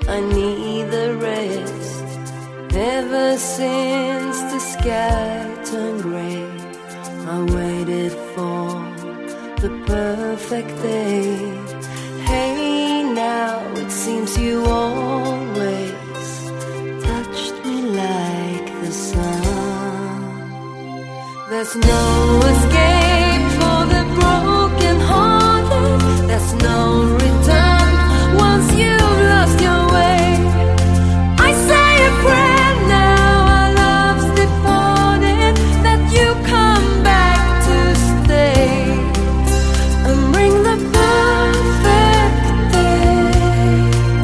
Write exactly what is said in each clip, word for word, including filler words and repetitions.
I need the rest. Ever since the sky turned gray, I waited for the perfect day. Hey, now it seems you always touched me like the sun. There's no escape for the broken hearted. There's no return once you've lost your way. I say a prayer now, our love's departed, that you come back to stay and bring the perfect day.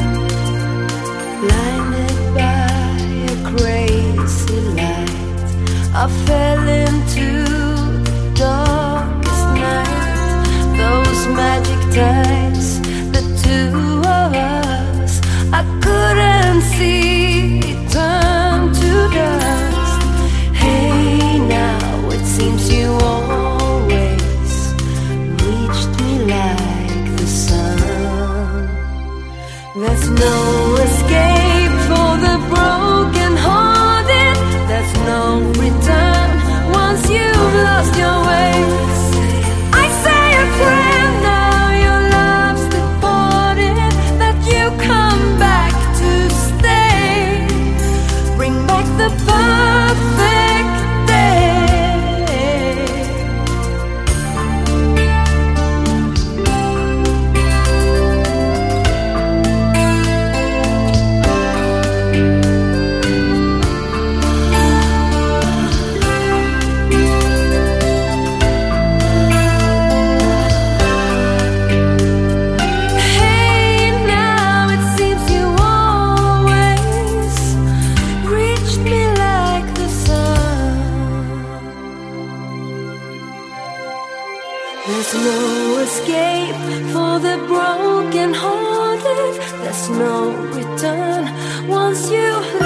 Blinded by a crazy light, I fell into the darkest night. Those magic times, the two of us, I couldn't see it turn to dust. Hey, now it seems you always reached me like the sun. There's no escape for the broken hearted. There's no return once you've lost your way. I say a prayer now, your love's departed, that you come back to stay. Bring back the perfect day. Hey, now it seems you always reached me like the sun. There's no escape for the broken hearted. There's no return once you